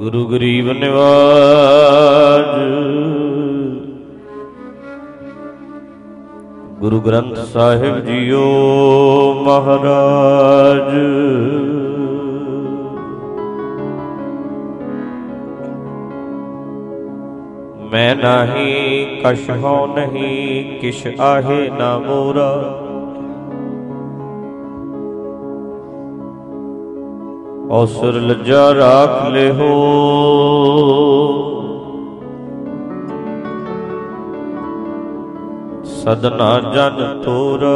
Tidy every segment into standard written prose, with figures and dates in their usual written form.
गुरु गरीब निवाज गुरु ग्रंथ साहिब जीओ महाराज। मैं नाही कछ हो नहीं किश आहे ना मोरा। औसर लज्जा राख ले हो सदना जन तोरा।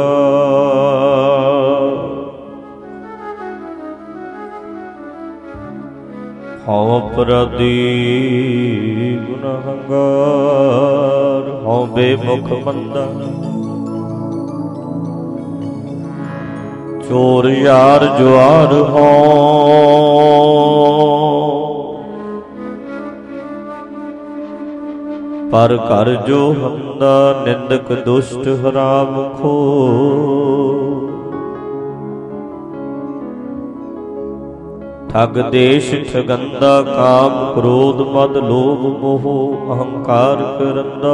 हौ अपराधी गुनहगार हौ बेमुख मंदा। चोर यार जुआर हो पर कर जो हंदा। निंदक दुष्ट हराम खो ठग देश ठगंदा। काम क्रोध मद लोभ मोह अहंकार करंदा।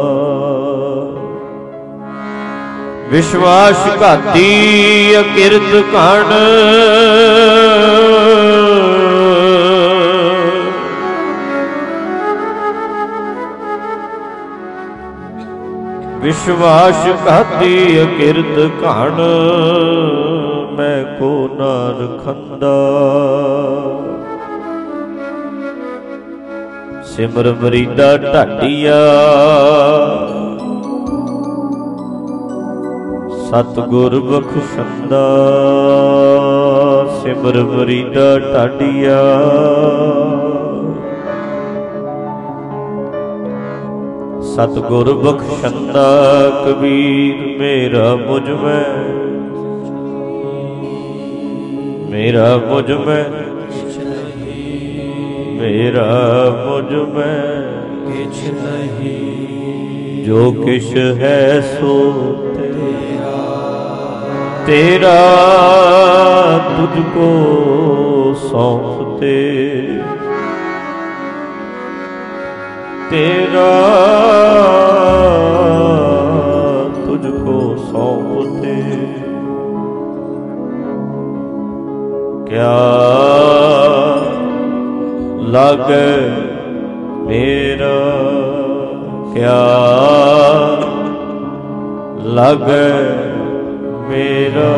विश्वास घाती अकिरत कण विश्वास घाती अकिरत कण। मैं को न रखंदा। सिमर मरीदा ढाडिया सतगुर बख्शंदा। सिमर मरीदा ढाडिया सतगुर बख्शंदा। कबीर मेरा मुझ में मेरा मुझ में मेरा मुझ में किछ नहीं। जो किछ है सो तेरा तुझको सौंपते। तेरा तुझको सौंपते। क्या लागे मेरा क्या लागे मेरा।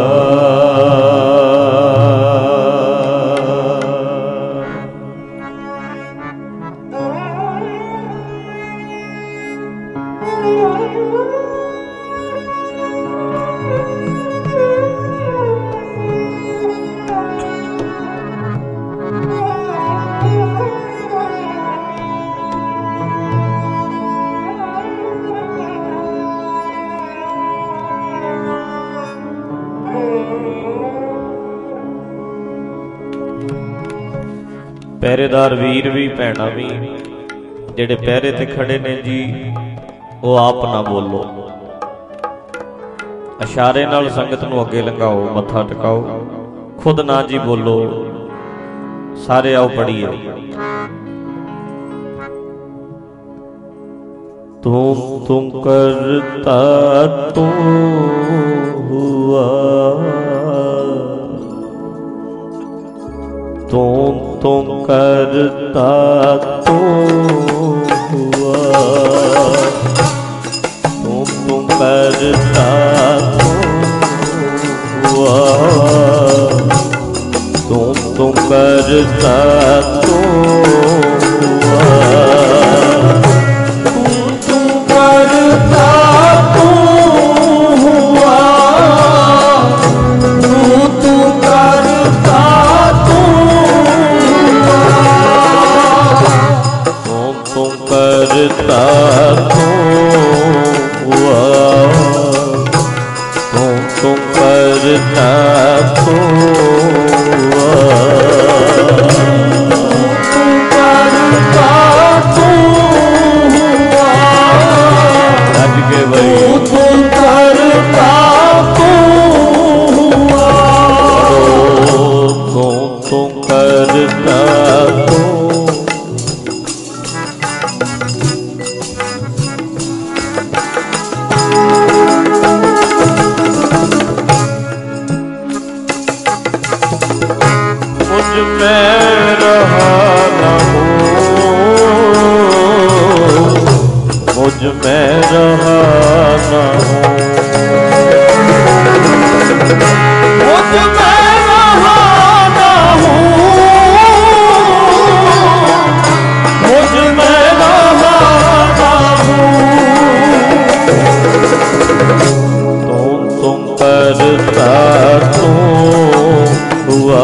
पहरेदार वीर भी भैणा भी जेड़े पहरे ते खड़े ने जी वो आप ना बोलो। इशारे नाल संगत नूं अगे लंघाओ मत्था टिकाओ। खुद ना जी बोलो। सारे आओ पढ़िए। तुम करता तू हुआ तुम करता तो हुआ। तुम करता तो हुआ। तुम करता तो हुआ। तुम करता तो हुआ। तुम करता करता तो हुआ। तुम करता तो हुआ। मुझ में रहा न हूँ, मुझ में रहा न हूँ, मुझ में रहा न हूँ। तुम करता तू हुआ,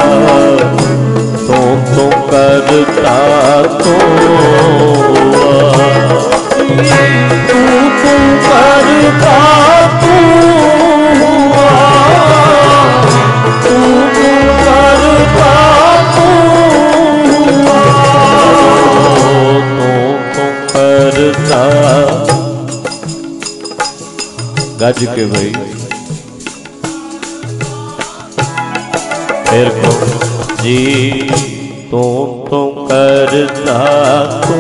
तुम करता तू हुआ, तू करता तू हुआ, तू करता तू हुआ, तुम करता। गज के भाई फिर जी तुम करता तो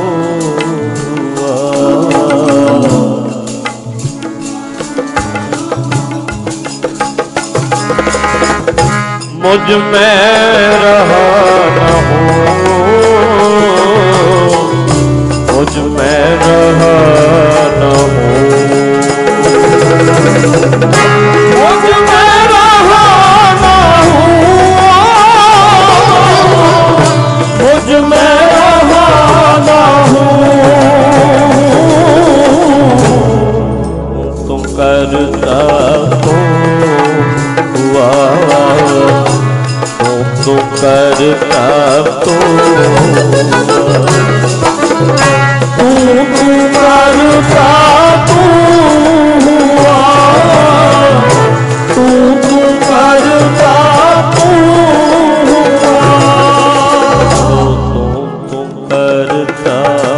मुझ में रहा न हूँ, मुझ में रहा न हूँ, मुझ में रहा न हूँ, मुझ में रहा न हूँ। तुम करता तो हुआ, तुम करता तो तू करता तू हुआ, तू करता तू हुआ, तुम करता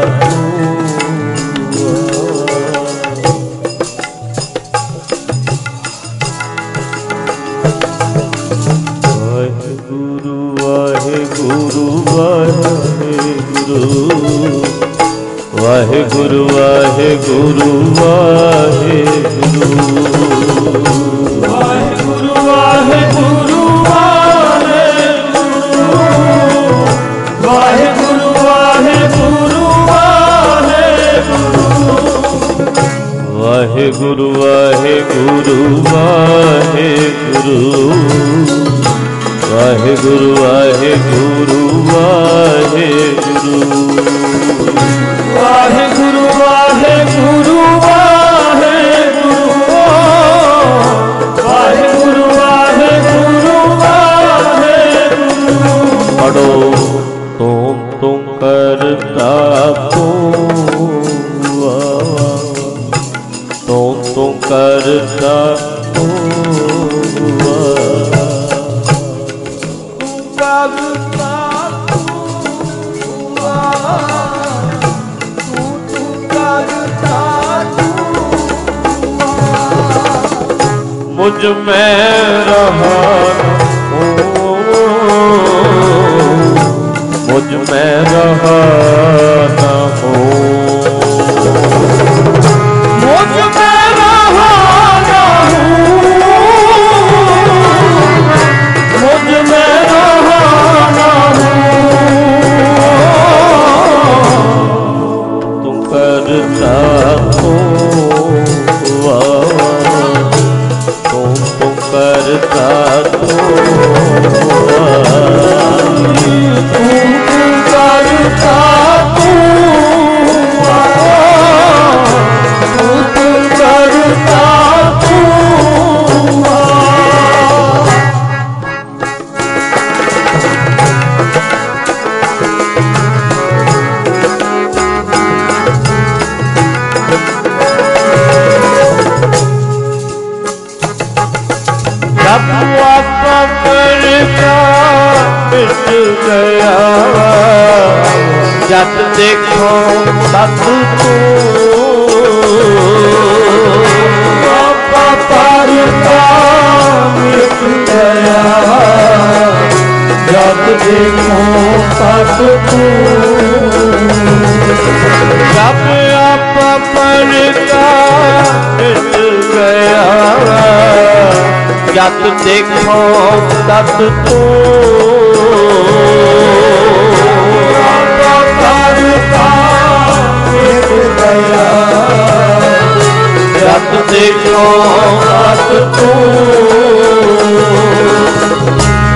वाहेगुरु वाहेगुरु वाहेगुरु वाहेगुरु वाहेगुरु वाहेगुरु वाहेगुरु वाहेगुरु वाहेगुरु वाहेगुरु वाहेगुरु वाहेगुरु वाहेगुरु वाहेगुरु वाहेगुरु वाहेगुरु वाहेगुरु वाहेगुरु। पढ़ो तुम करता तुम करता मुझ में रहा मुझ में रहा न हूँ, मुझ में रहा न हूँ, मुझ में रहा न हूँ। तुम करता हो तुम करता तो तुम करता तो करता तो मिट गया जब देखो तब तू पर मिट गया जब देखो तब तू जब आप पर मिट गया जब देखो तब तू मिट गया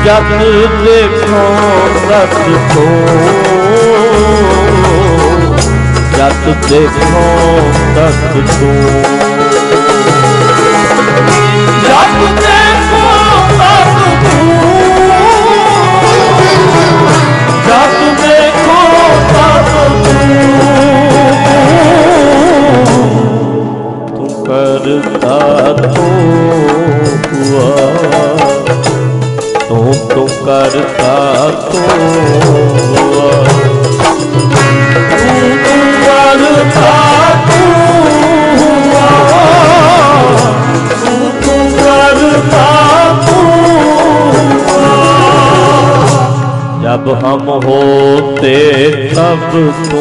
जब देखो रत को, जब देखो तक तू, जब देखो तक तू, जब देखो तक तू करता तो हुआ, तू करता तो हुआ, तू करता तो हुआ, तू करता तो हुआ। जब हम होते तब तू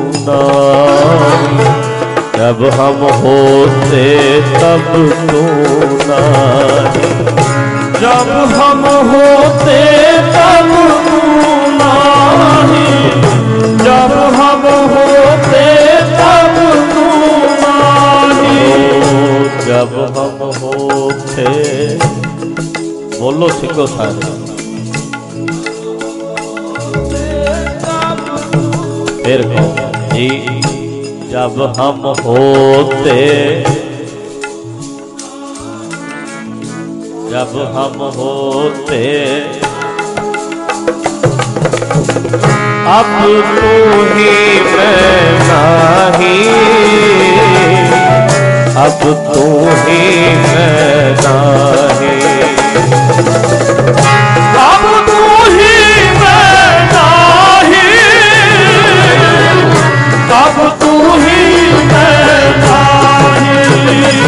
नहीं, जब हम होते तब तू नहीं, जब हम होते तब तू नहीं, जब हम होते तब तू नहीं, जब हम होते। बोलो सिखो सारे, फिर कहो जी। जब हम होते, जब हम होते, अब तू ही मैं नहीं, अब तू ही मैं नहीं, अब तू ही मैं नहीं, अब तू ही मैं नहीं।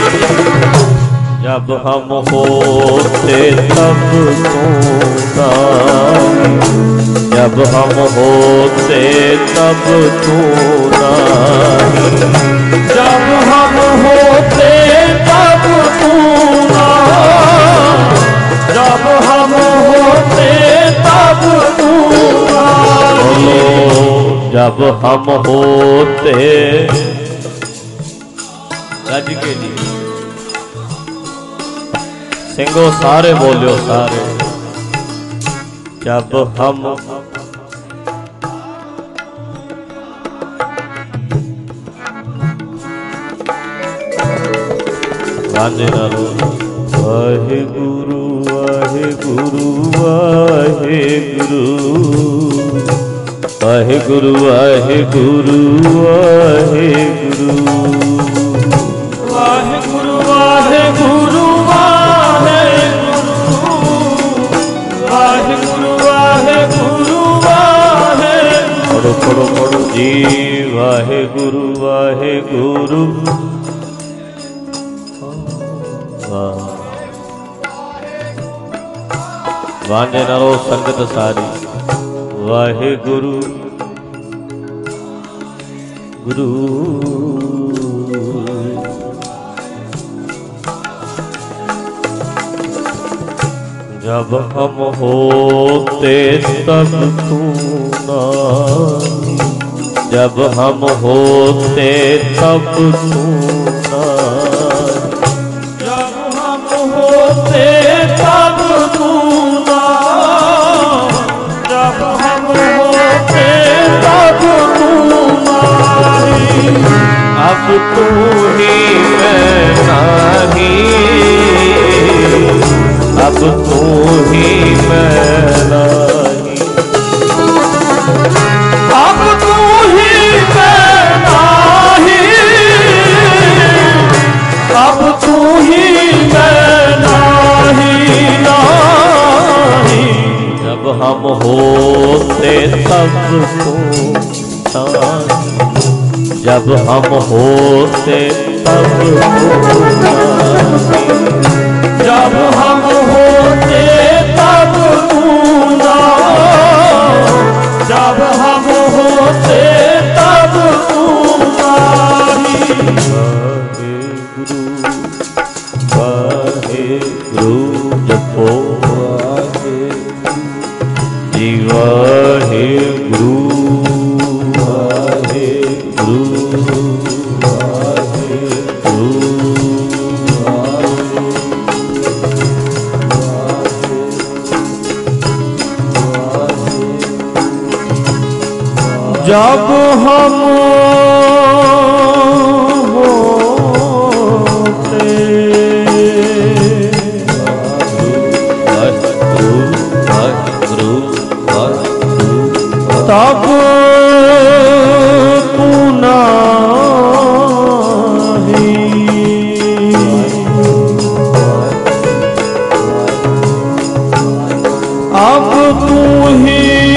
जब हम होते तब तू नहीं, जब हम होते तब तू नहीं, जब हम होते तब तू नहीं, जब हम होते तब तू नहीं, जब हम होते। गज के लिए सिंगो सारे बोलियो सारे। जब हम गाने नालो वाहे गुरु वाहे गुरु वाहे गुरु, वाहे गुरु वाहे गुरु वाहे गुरु, वाहे गुरु वाहे गुरु वाहे गुरु, वाहे गुरु वाहे गुरु। पढ़ो पढ़ो पढ़ो जी। वाहे गुरु वाहे गुरु। वाने नालो संगत सारी। वाहे गुरु गुरु। जब हम होते तब तू नहीं, जब हम होते तब तू नहीं, जब हम होते तब तू नहीं, जब हम होते तब तू नहीं, अब तू ही मैं नहीं, अब तू ही मैं नहीं, अब तू ही मैं नहीं, अब तू ही मैं नहीं, नहीं। जब हम होते तब तू नहीं, जब हम होते तब तू नहीं, जब हम होते तब तू नहीं, जब हम होते तब तू नहीं। वाहे गुरु जपो वाहे जी, वाहे गुरु वाहे गुरु वाहे गुरु। जब हम होते तब तू नहीं, अब तू ही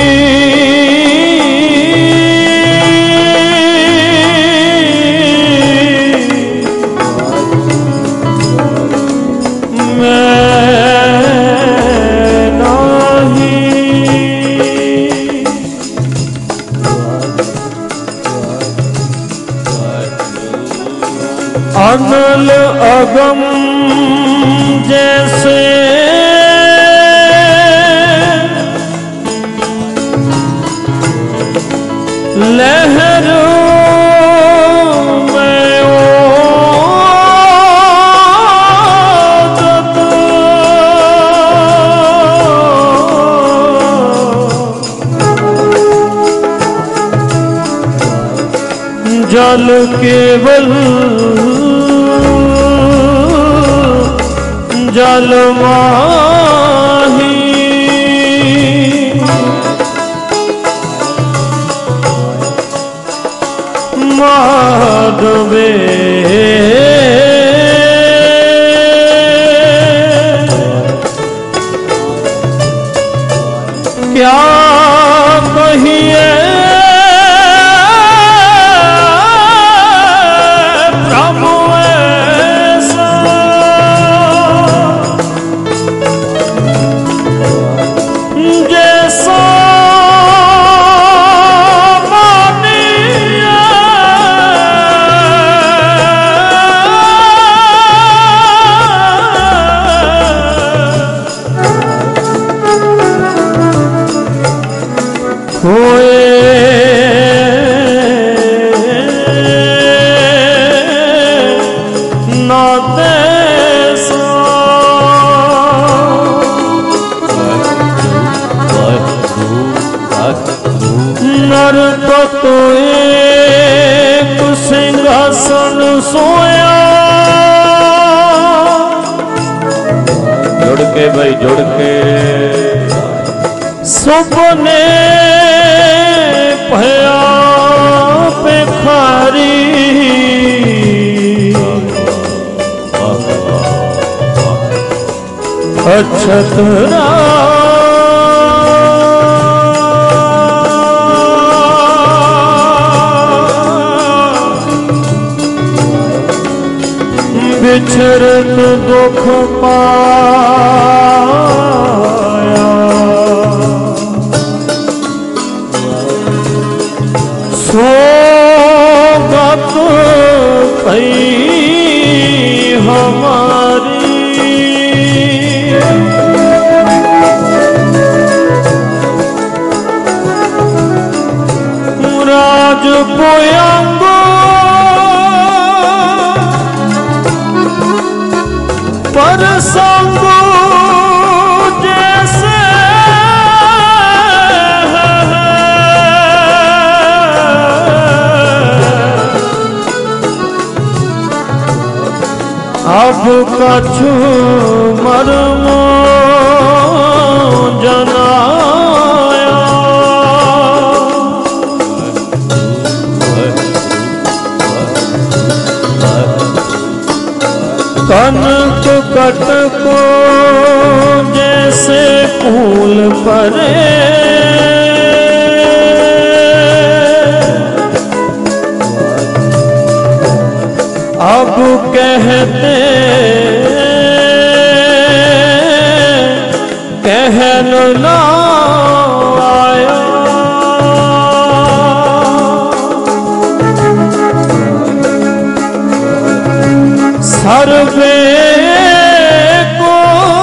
अनल अगम जैसे लहर में ओजत, जल केवल जल माही, माधवे क्या कहिए नर तो एक सिंहासन सोया, जुड़ के भाई जुड़ के सुपने भया पेखारी, अक्षतरा बिछरत दुख पाया, सोगत भई हमारी, राज पोयांगो पर संगो जैसे अब कछु मर्म जनाया, कनक कटको जैसे फूल परे, अब कहते कहन ना आया, सर्वे को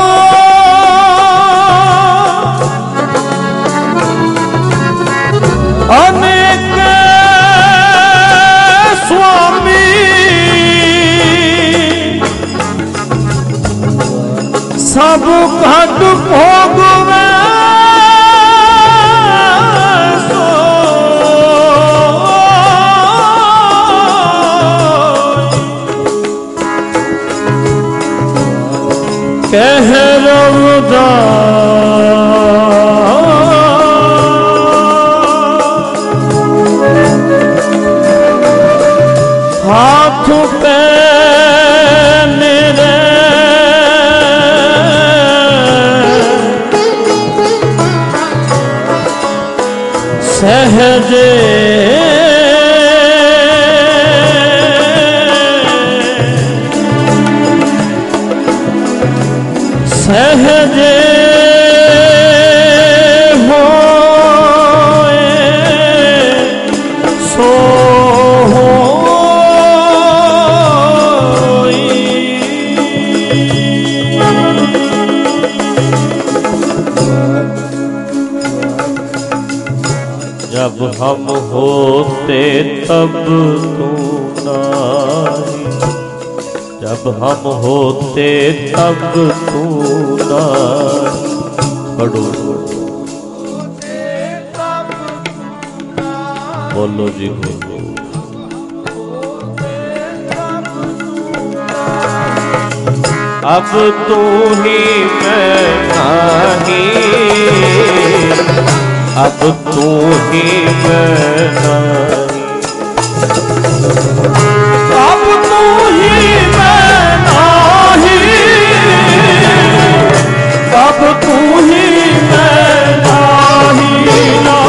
अनेक स्वामी सब घट भोग में सो हाथ पे मेरे सहजे सहजे होए सो जब हम होते तब तू नारी, जब हम होते तब तू नारी। पढ़ो बोलो जी बोलो। अब तू ही मैं नहीं, अब तू ही मैं नहीं, अब तू ही मैं नहीं, अब तू ही मैं नहीं,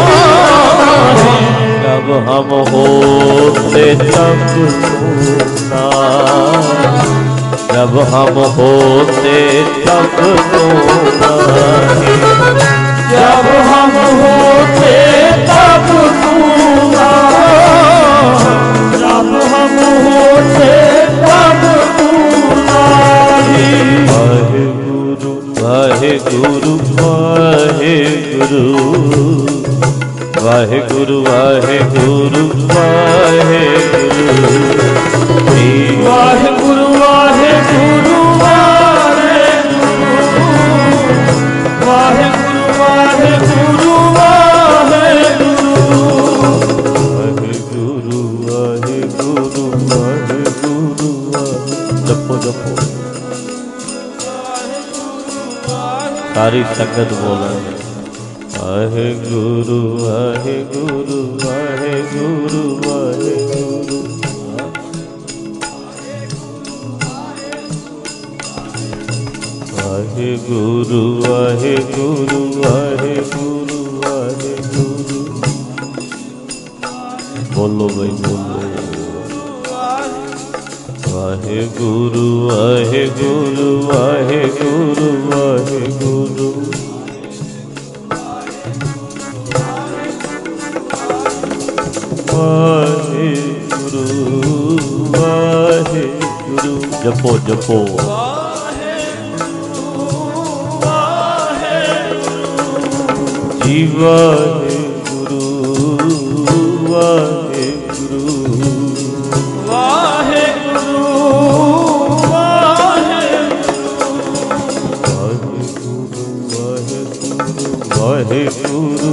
जब हम होते तब तू नहीं, जब हम होते तब तू नहीं, जब हम होते तब तू नहीं, जब हम होते तब तू नहीं। वाहेगुरु वाहेगुरु वाहेगुरु, वाहेगुरु वाहेगुरु वाहेगुरु, वाहेगुरु वाहेगुरु वाहेगुरु, वाहेगुरु वाहेगुरु, वाहेगुरु वाहेगुरु वाहेगुरु। जपो जपो सारी संगत बोले वाहेगुरु वाहेगुरु वाहेगुरु वाहेगुरु, वाहेगुरु वाहेगुरु वाहेगुरु वाहेगुरु। बोलो भाई बोलो। वाहेगुरु वाहेगुरु वाहेगुरु वाहेगुरु, वाहेगुरु वाहेगुरु। जपो जपो वाहेगुरु वाहेगुरु, वाहेगुरु वाहेगुरु, वाहेगुरु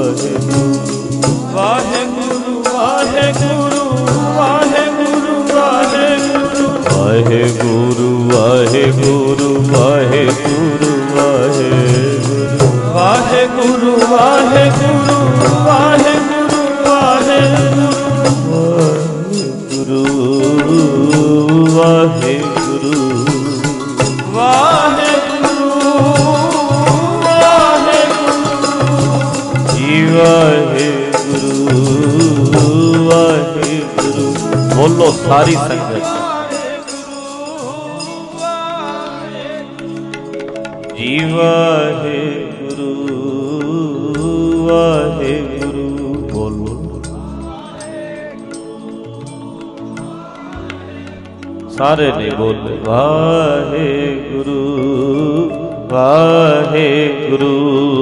वाहेगुरु, वाहेगुरु वाहेगुरु वाहेगुरु, वाहेगुरु वाहेगुरु वाहेगुरु वाहेगुरु, वाहेगुरु वाहेगुरु वाहेगुरु वाहेगुरु, वाहेगुरु वाहेगुरु वाहेगुरु वाहेगुरु। बोलो सारी संगत जी वाहेगुरु वाहेगुरु। बोलो सारे नहीं बोले वाहेगुरु वाहेगुरु,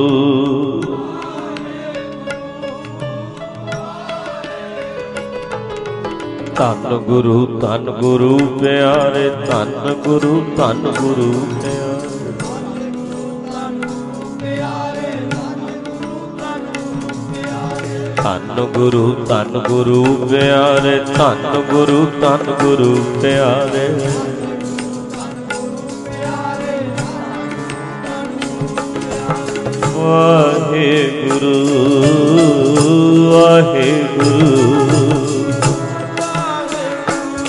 धन गुरु प्यारे, धन गुरु प्यारे, धन गुरु प्यारे, धन गुरु प्यारे, वाहेगुरु वाहेगुरु,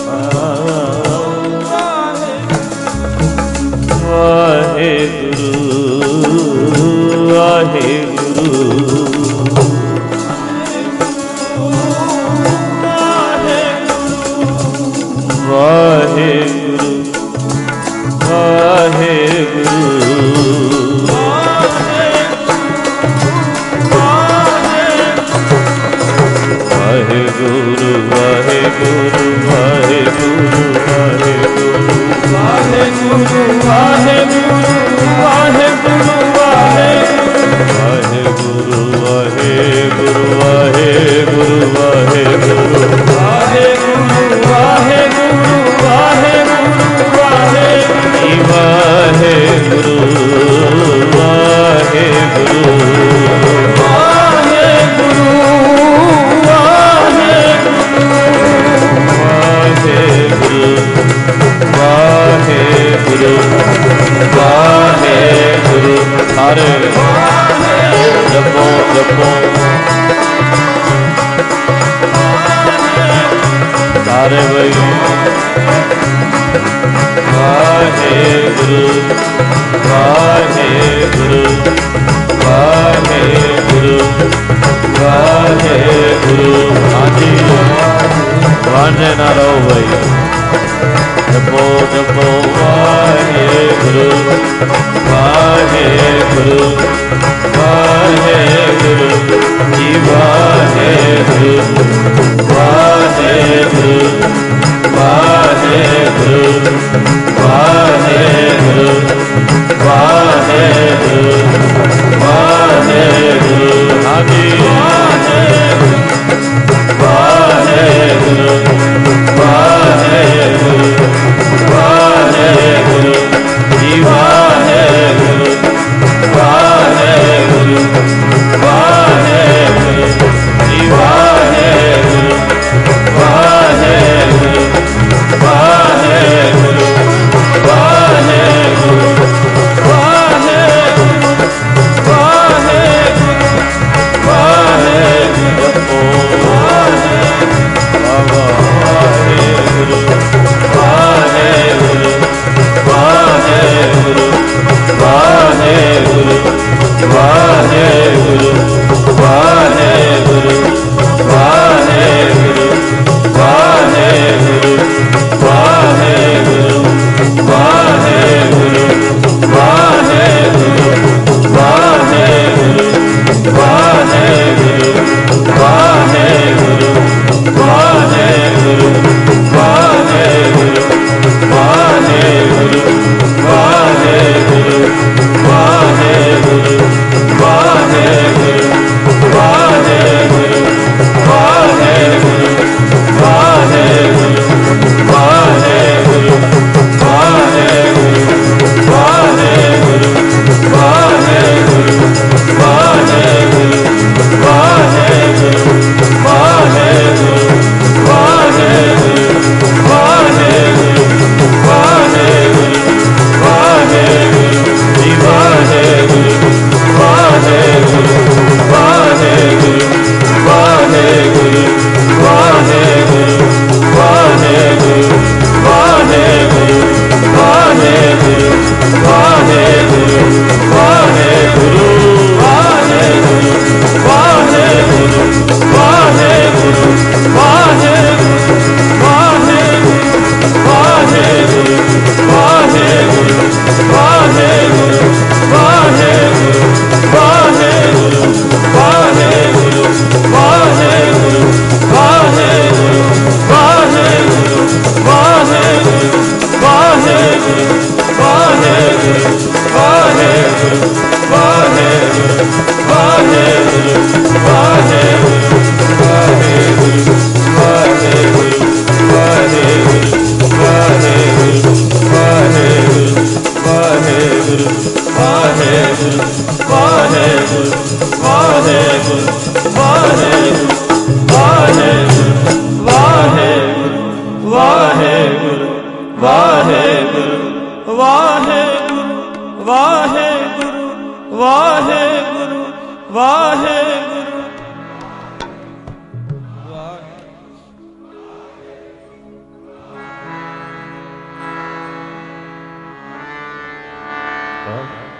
Vahe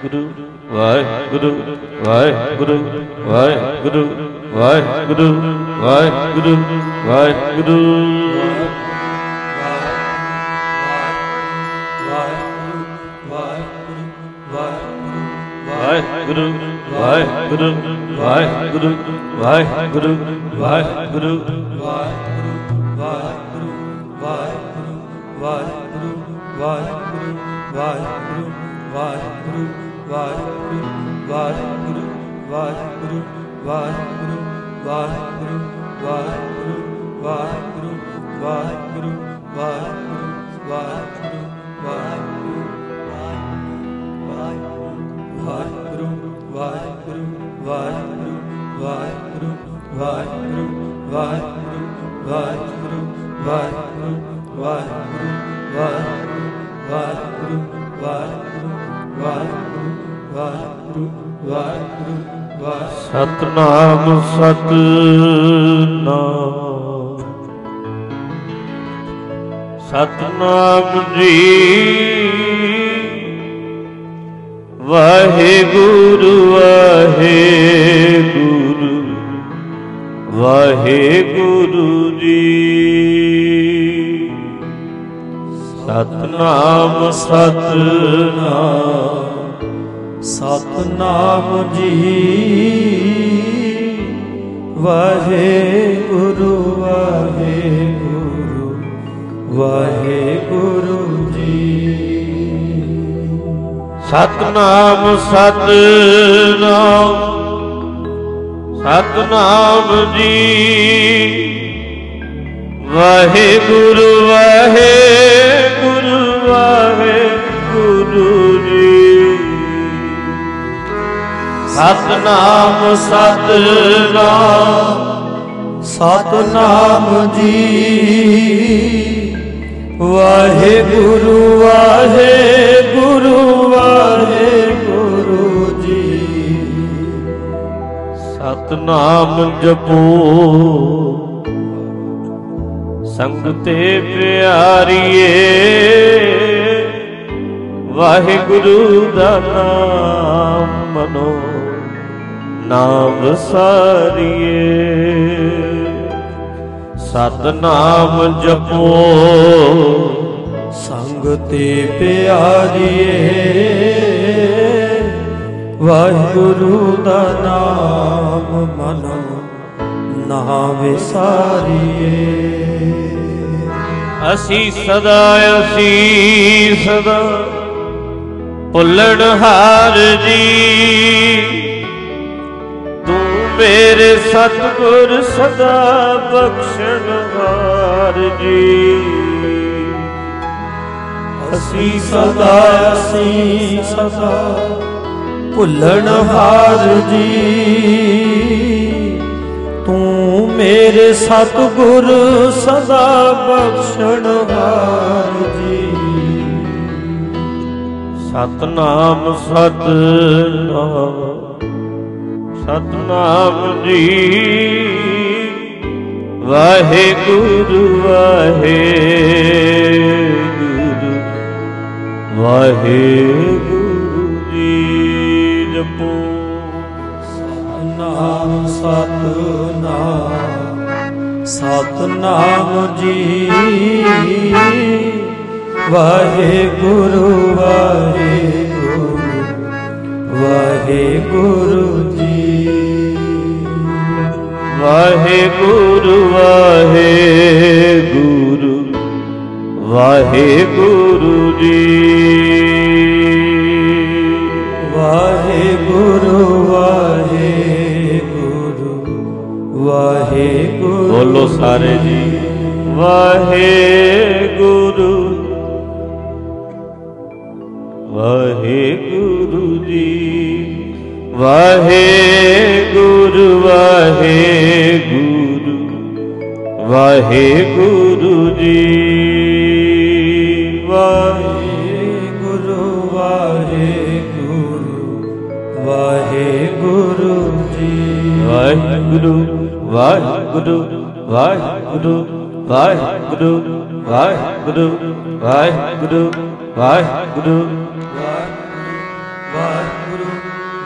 ਵਾਹਿਗੁਰੂ ਵਾਹਿਗੁਰੂ ਵਾਹਿਗੁਰੂ ਵਾਹਿਗੁਰੂ ਵਾਹਿਗੁਰੂ ਵਾਹਿਗੁਰੂ ਵਾਹਿਗੁਰੂ ਵਾਹਿਗੁਰੂ ਵਾਹਿਗੁਰੂ ਵਾਹਿਗੁਰੂ ਵਾਹਿਗੁਰੂ ਵਾਹਿਗੁਰੂ ਸਤਨਾਮ ਸਤਨਾਮ ਸਤਨਾਮ ਜੀ ਵਾਹਿਗੁਰੂ ਵਾਹਿਗੁਰੂ ਵਾਹਿਗੁਰੂ ਜੀ ਸਤਨਾਮ ਸਤਨਾਮ ਸਤਨਾਮ ਜੀ ਵਾਹਿਗੁਰੂ ਵਾਹਿਗੁਰੂ ਵਾਹਿਗੁਰੂ ਜੀ ਸਤਨਾਮ ਸਤਨਾਮ ਸਤਨਾਮ ਜੀ ਵਾਹਿਗੁਰੂ ਵਾਹਿਗੁਰੂ ਵਾਹਿਗੁਰੂ ਜੀ ਸਤਨਾਮ ਸਤਨਾਮ ਸਤਨਾਮ ਜੀ ਵਾਹਿਗੁਰੂ ਵਾਹਿਗੁਰੂ ਵਾਹਿਗੁਰੂ ਜੀ ਸਤਨਾਮ ਜਪੋ ਸੰਗ ਤੇ ਪਿਆਰੀਏ ਵਾਹਿਗੁਰੂ ਦਾ ਨਾਮ ਮਨੋ ਨਾਮ ਸਾਰੀਏ ਸਤਨਾਮ ਜਪੋ ਸੰਗ ਤੇ ਪਿਆਰੀਏ ਵਾਹਿਗੁਰੂ ਦਾ ਨਾਮ ਮਨੋ ਨਾ ਵਿਸਾਰੀਏ ਅਸੀਂ ਸਦਾ ਭੁੱਲਣਹਾਰ ਜੀ ਤੂੰ ਮੇਰੇ ਸਤਿਗੁਰ ਸਦਾ ਬਖਸ਼ਣਹਾਰ ਜੀ ਅਸੀਂ ਸਦਾ ਭੁੱਲਣਹਾਰ ਜੀ ਤੂੰ ਮੇਰੇ ਸਤਿਗੁਰ ਸਦਾ ਬਖਸ਼ਣਹਾਰ ਜੀ ਸਤਨਾਮ ਸਤਨਾਮ ਸਤਨਾਮ ਜੀ ਵਾਹਿਗੁਰੂ ਵਾਹਿਗੁਰੂ ਵਾਹਿਗੁਰੂ ਜੀ ਜਪੋ ਸਤਨਾਮ ਸਤਨਾਮ ਸਤਨਾਮ ਜੀ ਵਾਹਿਗੁਰੂ ਵਾਹਿਗੁਰੂ ਵਾਹਿਗੁਰੂ ਜੀ ਵਾਹਿਗੁਰੂ ਵਾਹਿਗੁਰੂ ਵਾਹਿਗੁਰੂ ਜੀ ਵਾਹਿਗੁਰੂ ਵਾਹਿਗੁਰੂ ਵਾਹਿਗੁਰੂ ਬੋਲੋ ਸਾਰੇ ਜੀ ਵਾਹਿਗੁਰੂ ਵਾਹਿਗੁਰੂ ਜੀ ਵਾਹਿਗੁਰੂ ਵਾਹਿਗੁਰੂ ਵਾਹਿਗੁਰੂ ਜੀ ਵਾਹਿਗੁਰੂ ਵਾਹਿਗੁਰੂ ਵਾਹਿਗੁਰੂ ਜੀ ਵਾਹਿਗੁਰੂ ਵਾਹਿਗੁਰੂ ਵਾਹਿਗੁਰੂ ਵਾਹਿਗੁਰੂ ਵਾਹਿਗੁਰੂ ਵਾਹਿਗੁਰੂ ਵਾਹਿਗੁਰੂ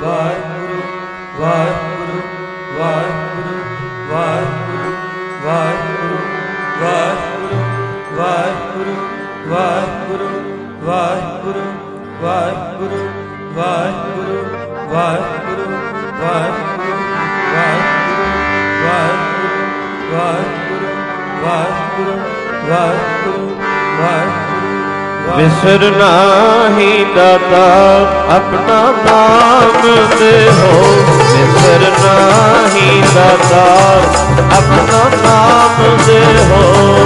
ਵਾਹਿਗੁਰੂ ਵਾਹਿਗੁਰੂ ਵਾਹਿਗੁਰੂ ਵਾਹਿਗੁਰੂ ਵਾਹਿਗੁਰੂ ਵਾਹਿਗੁਰੂ ਵਾਹਿਗੁਰੂ ਵਾਹਿਗੁਰੂ ਵਾਹਿਗੁਰੂ ਵਾਹਿਗੁਰੂ ਵਾਹਿਗੁਰੂ ਵਾਹਿਗੁਰੂ ਵਾਹਿਗੁਰੂ ਵਾਹਿਗੁਰੂ ਵਾਹਿਗੁਰੂ ਵਾਹਿਗੁਰੂ ਵਾਹਿਗੁਰੂ ਵਿਸਰ ਨਾਹੀ ਦਾਤਾ ਆਪਣਾ ਨਾਮ ਦੇਹੋ ਵਿਸਰ ਨਾਹੀ ਦਾਤਾ ਆਪਣਾ ਨਾਮ ਦੇਹੋ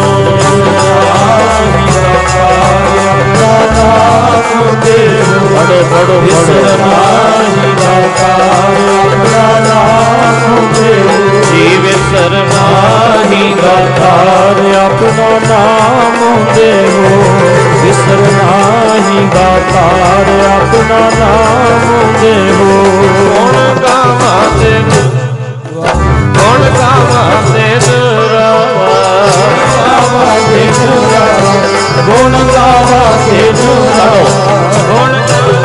ਪੜੋ ਪੜੋ ਵਿਸਰ ਨਾਹੀ ਦਾਤਾ ਆਪਣਾ ਨਾਮ ਦੇਹੋ ਜੀ ਵਿਸਰ ਨਾਹੀ ਦਾਤਾ ਆਪਣਾ ਨਾਮ ਦੇਹੋ ਵਿਸਰ ਨਾਹੀ ਦਾਤਾਰ ਆਪਣਾ ਨਾਮ ਦੇਹੋ ਗੁਣ ਗਾਵਾਂ ਦਿਨ ਗੁਣ ਗਾਵਾਂ ਦਿਨ ਰਾਵਾ ਗੁਣ ਗਾਵਾ ਦਿਨ ਗੁਣ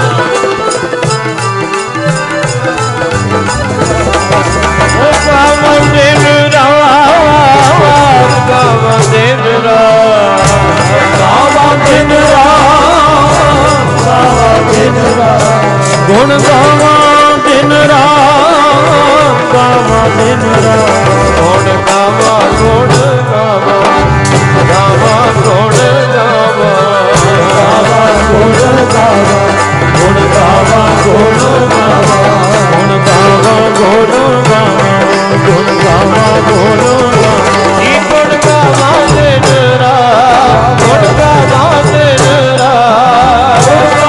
ਗਾਵਾਂ ਦਿਨ ਰਾਵਾ ਗਾਵਾਂ ਦਿਨ ਰਾਵਾ ਗਾਵਾ ਦਿਨ ਰਾਤ ਗਾਵਾ ਦਿਨ ਰਾਤ ਗੁਣ ਗਾਵਾ ਦਿਨ ਰਾਤ ਗਾਵਾ ਦਿਨ ਰਾਤ ਗੁਣ ਗਾਵਾਂ ਗੁਣ ਗਾਵਾਂ ਗਾਵਾਂ ਗੁਣ ਗਾਵਾਂ ਗਾਵਾ ਗੁਣ ਗਾਵਾ ਗੁਣ ਗਾਵਾ ਗੁਣ ਗਾਵਾ ਗੁਣ ਗਾਵਾ ਗੁਣ ਗਾਵਾ ਗੁਣ ਗਾਵਾ ਗੁਣ ਗਾਵਾ ਜੀ ਗੁਣ ਗਾਵਾਂ ਦਿਨ ਰਾਤ ਗੁਣ ਗਾਵਾਂ ਦਿਨ ਰਾਤ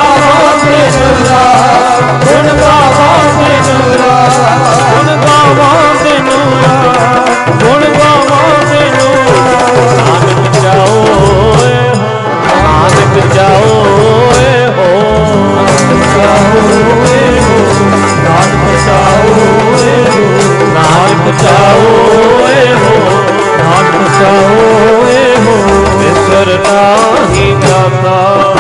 ਗੁਣ ਗਾਵਾ ਦਿਨ ਰਾਤ ਗੁਣ ਗਾਵਾ ਦਿਨ ਰਾਤ ਗੁਣ ਗਾਵਾ ਦਿਨ ਰਾਤ ਨਾਨਕ ਜਾਓ ਏ ਹੋ ਨਾਨਕ ਜਾਓ ਏ ਹੋ ਨਾਨਕ ਚਾਓ ਏ ਹੋ ਨਾਨਕ ਜਾਓ ਏ ਹੋ ਨਾਨਕ ਚਾਓ ਏ ਹੋ ਵਿਸਰ ਨਾਹੀ ਦਾਤਾ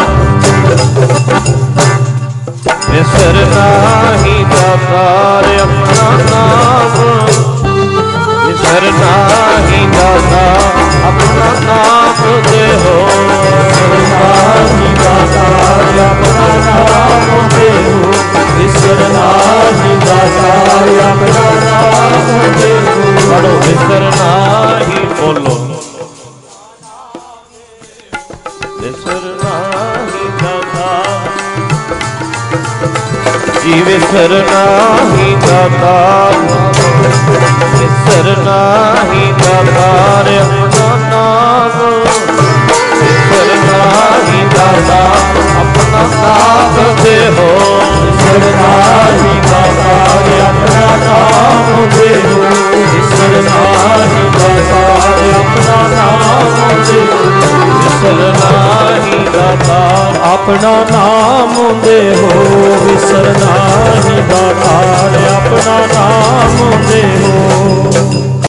ਵਿਸਰ ਨਾਹੀ ਦਾਤਾਰ ਆਪਣਾ ਨਾਮ ਵਿਸਰ ਨਾਹੀ ਦਾਤਾ ਆਪਣਾ ਨਾਮ ਦੇਹੋ ਨਾਹੀ ਦਾਤਾ ਆਪਣਾ ਨਾਮ ਦੇਹੋ ਵਿਸਰ ਨਾਹੀ ਦਾਤਾ ਆਪਣਾ ਨਾਮ ਦੇਹੋ ਪੜੋ ਵਿਸਰ ਨਾਹੀ ਬੋਲੋ ਵਿਸਰ ਨਾਹੀ ਦਾਤਾ ਜੀ ਵਿਸਰ ਨਾਹੀ ਦਾਤਾ ਵਿਸਰ ਨਾਹੀ ਦਾਤਾਰ ਆਪਣਾ ਨਾਮ ਵਿਸਰ ਨਾਹੀ ਦਾਤਾ ਆਪਣਾ ਨਾਮ ਦੇਹੋ ਵਿਸਰ ਨਾਹੀ ਦਾਤਾ ਆਪਣਾ ਨਾਮ ਦੇਹੋ ਵਿਸਰ ਨਾਹੀ ਦਾਤਾ ਆਪਣਾ ਨਾਮ ਦੇਹੋ ਵਿਸਰ ਨਾਹੀ ਦਾਤਾ ਆਪਣਾ ਨਾਮ ਦੇਹੋ ਵਿਸਰ ਨਾਹੀ ਦਾਤਾਰ ਆਪਣਾ ਨਾਮ ਦੇਹੋ